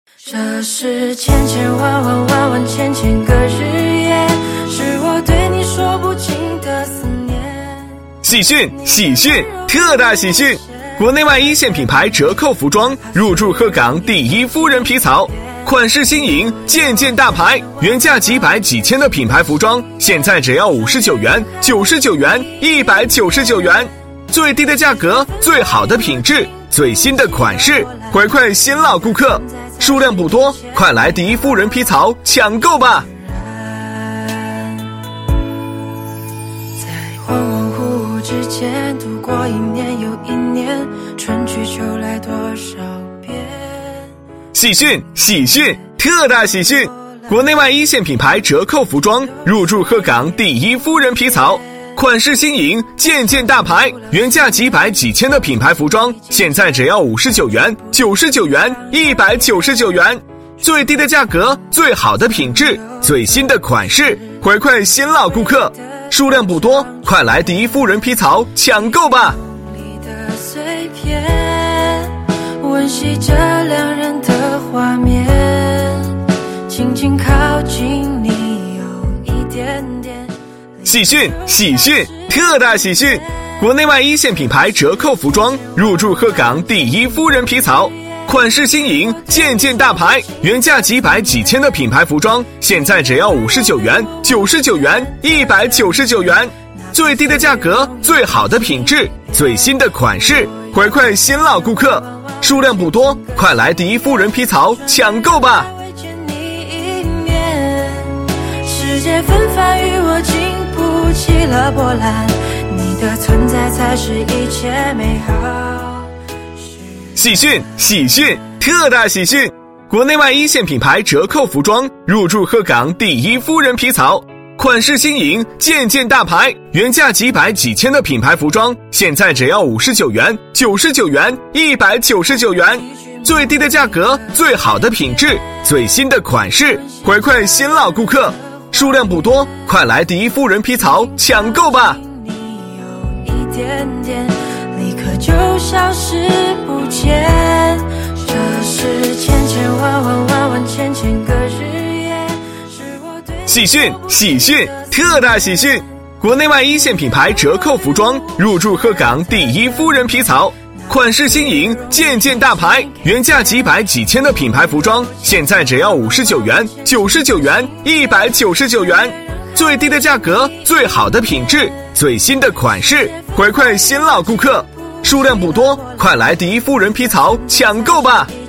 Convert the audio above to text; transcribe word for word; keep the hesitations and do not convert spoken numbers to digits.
这是千千万万万万千千个日夜，是我对你说不尽的思念。 喜讯喜讯，特大喜讯！国内外一线品牌折扣服装入驻鹤岗第一夫人皮草，款式新颖，件件大牌，原价几百几千的品牌服装，现在只要五十九元、九十九元、一百九十九元，最低的价格，最好的品质，最新的款式，回馈新老顾客。数量不多，快来第一夫人皮草抢购吧！ 在恍恍惚惚之间度过一年又一年，春去秋来多少遍。 喜讯喜讯，特大喜讯！国内外一线品牌折扣服装入驻鹤岗第一夫人皮草，款式新颖，件件大牌，原价几百几千的品牌服装，现在只要五十九元、九十九元、一百九十九元，最低的价格，最好的品质，最新的款式，回馈新老顾客。数量不多，快来第一夫人皮草抢购吧！ 你的碎片，温习着两人的画面，轻轻靠近你有一点点。 喜讯喜讯，特大喜讯！国内外一线品牌折扣服装入驻鹤岗第一夫人皮草，款式新颖，件件大牌，原价几百几千的品牌服装，现在只要五十九元、九十九元、一百九十九元，最低的价格，最好的品质，最新的款式，回馈新老顾客。数量不多，快来第一夫人皮草抢购吧！ 世界纷繁与我经不起了波澜，你的存在才是一切美好。 喜讯喜讯，特大喜讯！国内外一线品牌折扣服装入驻鹤岗第一夫人皮草，款式新颖，件件大牌，原价几百几千的品牌服装，现在只要五十九元、九十九元、一百九十九元，最低的价格，最好的品质，最新的款式，回馈新老顾客。数量不多，快来第一夫人皮草抢购吧！ 你有一点点，立刻就消失不见。这是千千万万万万千千个日夜，是我对喜讯喜讯，特大喜讯！国内外一线品牌折扣服装入驻鹤岗第一夫人皮草，款式新颖，件件大牌，原价几百几千的品牌服装，现在只要五十九元、九十九元、一百九十九元，最低的价格，最好的品质，最新的款式，回馈新老顾客。数量不多，快来第一夫人皮草抢购吧！